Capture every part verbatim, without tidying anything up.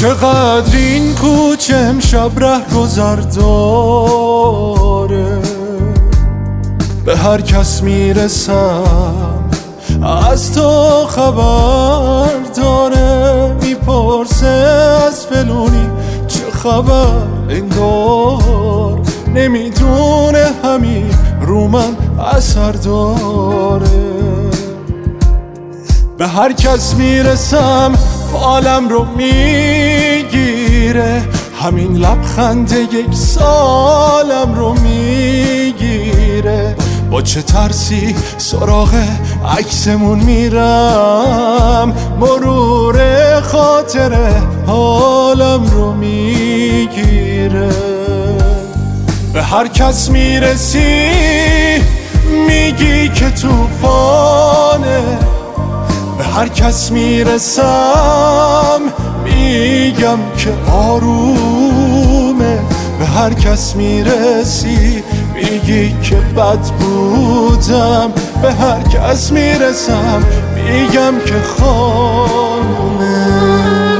چقدر این کوچه امشب رهگذر داره، به هر کس میرسم از تو خبر داره. میپرسه از فلونی چه خبر، انگار نمیدونه همین رو من اثر داره. به هر کس میرسم فالم رو میگیره، همین لبخند یک سالم رو میگیره. با چه ترسی سراغ عکسمون میرم، مرور خاطره حالم رو میگیره. به هر کس میرسی میگی که توفانه، به هر کس میرسم میگم که آرومه. به هر کس میرسی میگی که بد بودم، به هر کس میرسم میگم که خانومه.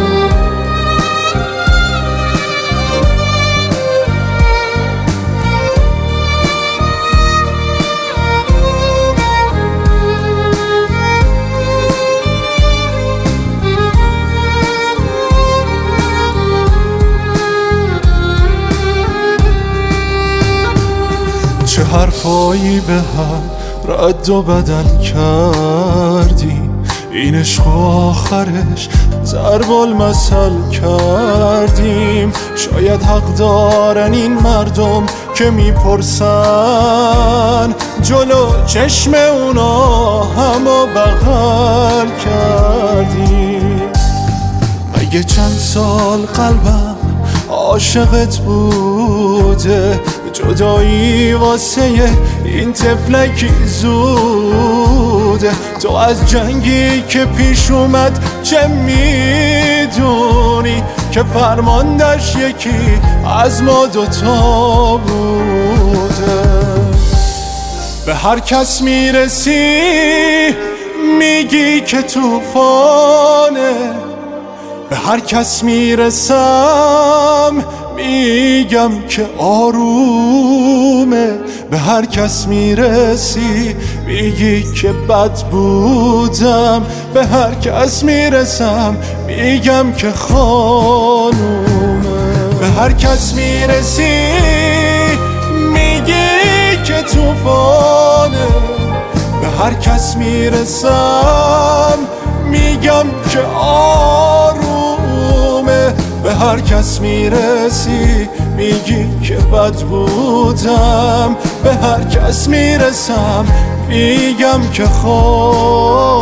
چه حرفایی به هم رد و بدل کردیم، این عشق آخرش ضرب المثل کردیم. شاید حق دارن این مردم که میپرسن، جلو چشم اونا همو بغل کردیم. مگه چند سال قلبم عاشقت بوده، جدایی واسه این طفلکی زوده. تو از جنگی که پیش اومد چه میدونی، که فرماندش یکی از ما دوتا بوده. به هر کس میرسی میگی که توفانه، به هر کس میرسم میگم که آرومه. به هر کس میرسی میگی که بد بودم، به هر کس میرسم میگم که خانومه. به هر کس میرسی میگی که توفانه، به هر کس میرسم میگم که آرومه. به هر کس میرسی میگی که بد بودم، به هر کس میرسم میگم که خوب